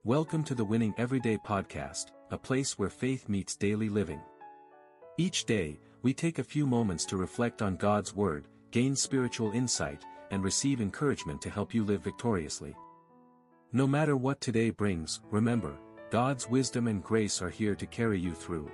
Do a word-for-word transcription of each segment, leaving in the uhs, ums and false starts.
Welcome to the Winning Everyday podcast, a place where faith meets daily living. Each day, we take a few moments to reflect on God's Word, gain spiritual insight, and receive encouragement to help you live victoriously. No matter what today brings, remember, God's wisdom and grace are here to carry you through.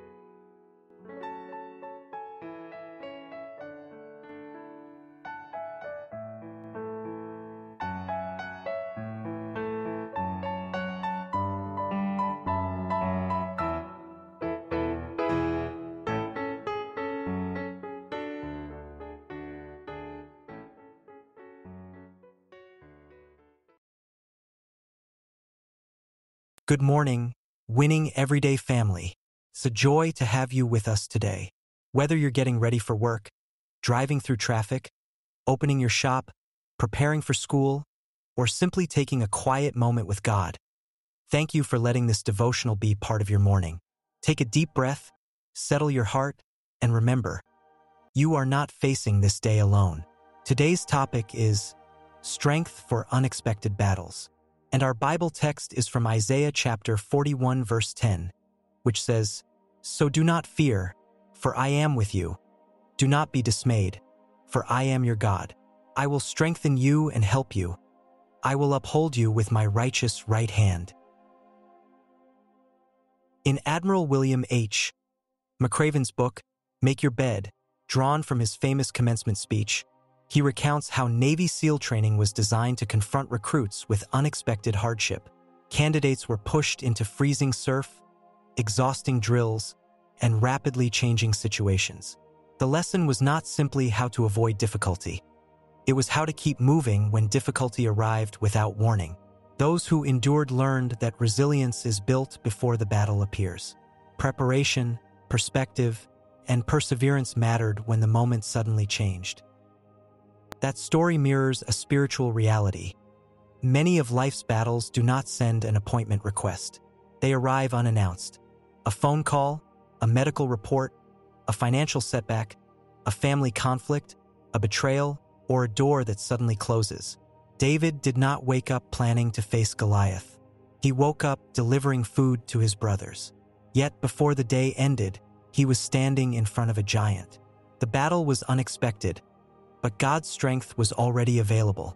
Good morning, Winning Everyday family. It's a joy to have you with us today. Whether you're getting ready for work, driving through traffic, opening your shop, preparing for school, or simply taking a quiet moment with God, thank you for letting this devotional be part of your morning. Take a deep breath, settle your heart, and remember, you are not facing this day alone. Today's topic is strength for unexpected battles. And our Bible text is from Isaiah chapter forty-one verse ten, which says, "So do not fear, for I am with you. Do not be dismayed, for I am your God. I will strengthen you and help you. I will uphold you with my righteous right hand." In Admiral William H. McRaven's book, Make Your Bed, drawn from his famous commencement speech, he recounts how Navy SEAL training was designed to confront recruits with unexpected hardship. Candidates were pushed into freezing surf, exhausting drills, and rapidly changing situations. The lesson was not simply how to avoid difficulty. It was how to keep moving when difficulty arrived without warning. Those who endured learned that resilience is built before the battle appears. Preparation, perspective, and perseverance mattered when the moment suddenly changed. That story mirrors a spiritual reality. Many of life's battles do not send an appointment request. They arrive unannounced. A phone call, a medical report, a financial setback, a family conflict, a betrayal, or a door that suddenly closes. David did not wake up planning to face Goliath. He woke up delivering food to his brothers. Yet before the day ended, he was standing in front of a giant. The battle was unexpected, but God's strength was already available.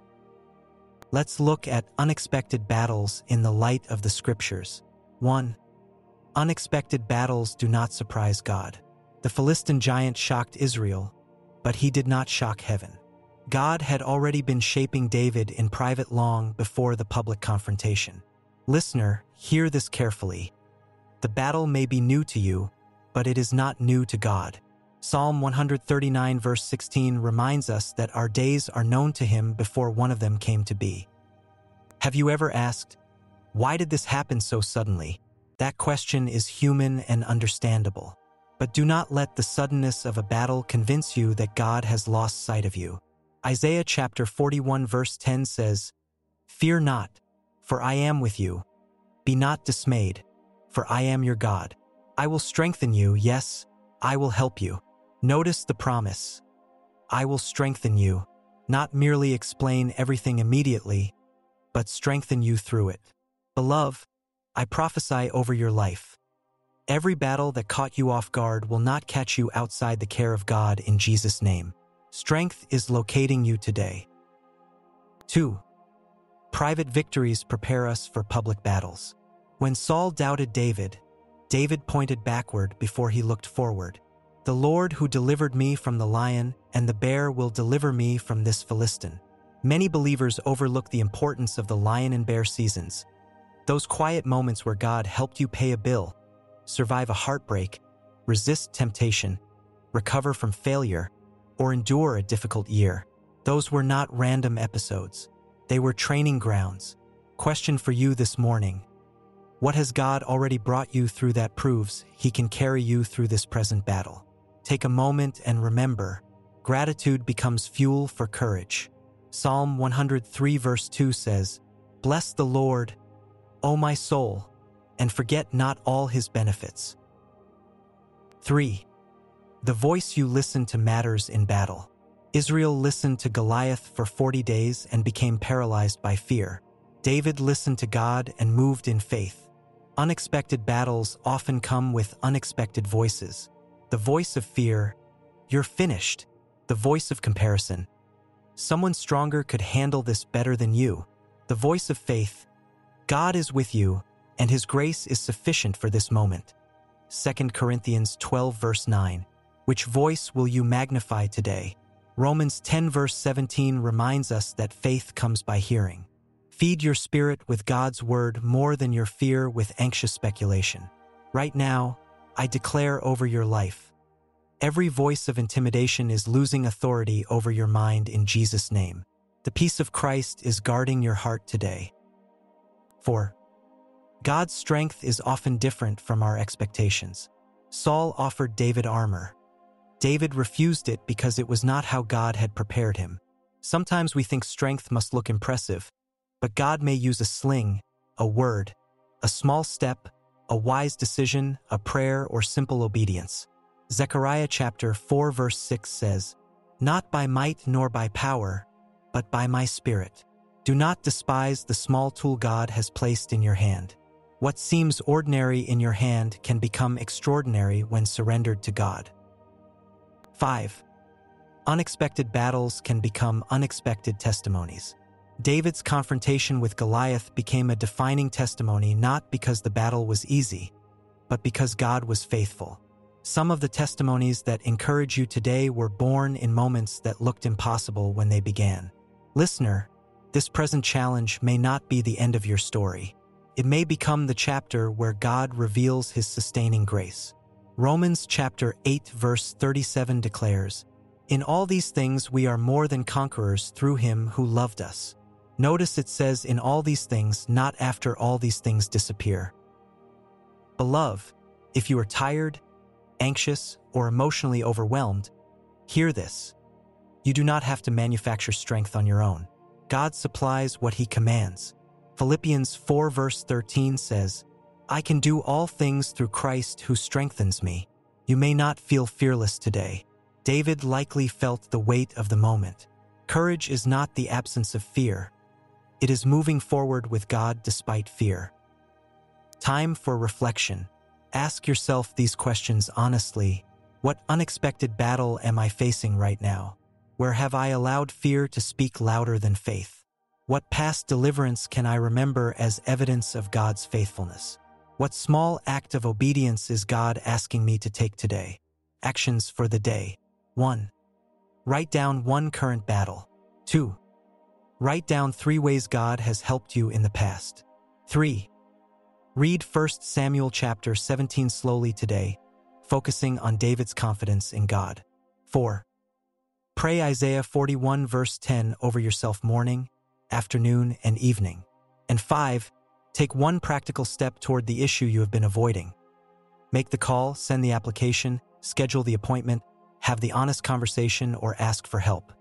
Let's look at unexpected battles in the light of the scriptures. one. Unexpected battles do not surprise God. The Philistine giant shocked Israel, but he did not shock heaven. God had already been shaping David in private long before the public confrontation. Listener, hear this carefully. The battle may be new to you, but it is not new to God. Psalm one thirty-nine verse sixteen reminds us that our days are known to Him before one of them came to be. Have you ever asked, why did this happen so suddenly? That question is human and understandable. But do not let the suddenness of a battle convince you that God has lost sight of you. Isaiah chapter forty-one verse ten says, "Fear not, for I am with you. Be not dismayed, for I am your God. I will strengthen you, yes, I will help you." Notice the promise. I will strengthen you, not merely explain everything immediately, but strengthen you through it. Beloved, I prophesy over your life. Every battle that caught you off guard will not catch you outside the care of God in Jesus' name. Strength is locating you today. two. Private victories prepare us for public battles. When Saul doubted David, David pointed backward before he looked forward. "The Lord who delivered me from the lion and the bear will deliver me from this Philistine." Many believers overlook the importance of the lion and bear seasons. Those quiet moments where God helped you pay a bill, survive a heartbreak, resist temptation, recover from failure, or endure a difficult year. Those were not random episodes. They were training grounds. Question for you this morning: what has God already brought you through that proves He can carry you through this present battle? Take a moment and remember, gratitude becomes fuel for courage. Psalm one hundred three verse two says, "Bless the Lord, O my soul, and forget not all His benefits." three. The voice you listen to matters in battle. Israel listened to Goliath for forty days and became paralyzed by fear. David listened to God and moved in faith. Unexpected battles often come with unexpected voices. The voice of fear, "You're finished." The voice of comparison, "Someone stronger could handle this better than you." The voice of faith, "God is with you, and His grace is sufficient for this moment." Second Corinthians twelve verse nine. Which voice will you magnify today? Romans ten verse seventeen reminds us that faith comes by hearing. Feed your spirit with God's word more than your fear with anxious speculation. Right now, I declare over your life, every voice of intimidation is losing authority over your mind in Jesus' name. The peace of Christ is guarding your heart today. four. God's strength is often different from our expectations. Saul offered David armor. David refused it because it was not how God had prepared him. Sometimes we think strength must look impressive, but God may use a sling, a word, a small step, a wise decision, a prayer, or simple obedience. Zechariah chapter four verse six says, "Not by might nor by power, but by my Spirit." Do not despise the small tool God has placed in your hand. What seems ordinary in your hand can become extraordinary when surrendered to God. five. Unexpected battles can become unexpected testimonies. David's confrontation with Goliath became a defining testimony not because the battle was easy, but because God was faithful. Some of the testimonies that encourage you today were born in moments that looked impossible when they began. Listener, this present challenge may not be the end of your story. It may become the chapter where God reveals His sustaining grace. Romans chapter eight verse thirty-seven declares, "In all these things we are more than conquerors through Him who loved us." Notice it says in all these things, not after all these things disappear. Beloved, if you are tired, anxious, or emotionally overwhelmed, hear this. You do not have to manufacture strength on your own. God supplies what He commands. Philippians four verse thirteen says, "I can do all things through Christ who strengthens me." You may not feel fearless today. David likely felt the weight of the moment. Courage is not the absence of fear. It is moving forward with God despite fear. Time for reflection. Ask yourself these questions honestly. What unexpected battle am I facing right now? Where have I allowed fear to speak louder than faith? What past deliverance can I remember as evidence of God's faithfulness? What small act of obedience is God asking me to take today? Actions for the day. one. Write down one current battle. two. Write down three ways God has helped you in the past. three. Read First Samuel chapter seventeen slowly today, focusing on David's confidence in God. four. Pray Isaiah forty-one verse ten over yourself morning, afternoon, and evening. And five. Take one practical step toward the issue you have been avoiding. Make the call, send the application, schedule the appointment, have the honest conversation, or ask for help.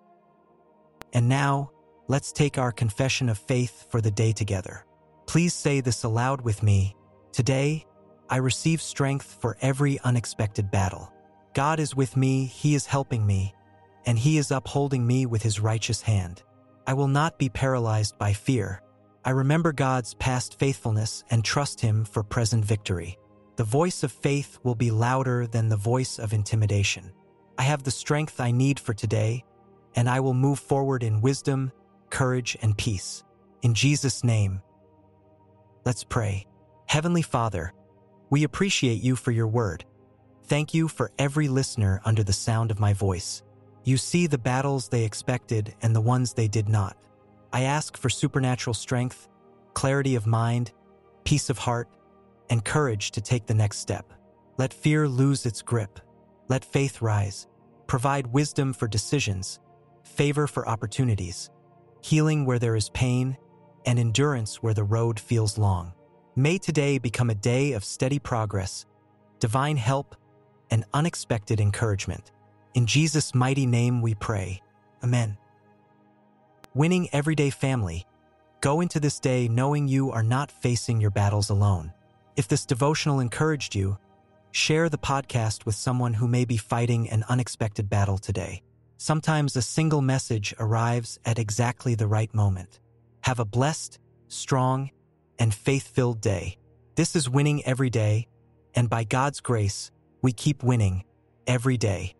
And now, let's take our confession of faith for the day together. Please say this aloud with me. Today, I receive strength for every unexpected battle. God is with me, He is helping me, and He is upholding me with His righteous hand. I will not be paralyzed by fear. I remember God's past faithfulness and trust Him for present victory. The voice of faith will be louder than the voice of intimidation. I have the strength I need for today, and I will move forward in wisdom, courage, and peace. In Jesus' name, let's pray. Heavenly Father, we appreciate You for Your word. Thank You for every listener under the sound of my voice. You see the battles they expected and the ones they did not. I ask for supernatural strength, clarity of mind, peace of heart, and courage to take the next step. Let fear lose its grip. Let faith rise. Provide wisdom for decisions, favor for opportunities, healing where there is pain, and endurance where the road feels long. May today become a day of steady progress, divine help, and unexpected encouragement. In Jesus' mighty name we pray. Amen. Winning Everyday Family, go into this day knowing you are not facing your battles alone. If this devotional encouraged you, share the podcast with someone who may be fighting an unexpected battle today. Sometimes a single message arrives at exactly the right moment. Have a blessed, strong, and faith-filled day. This is Winning Every Day, and by God's grace, we keep winning every day.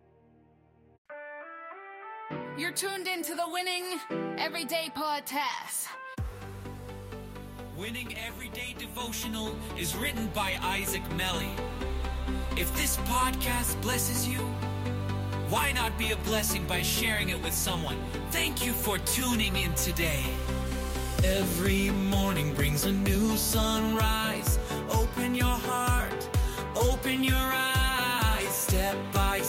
You're tuned into the Winning Everyday Podcast. Winning Everyday Devotional is written by Isaac Melly. If this podcast blesses you, why not be a blessing by sharing it with someone? Thank you for tuning in today. Every morning brings a new sunrise. Open your heart, open your eyes, step by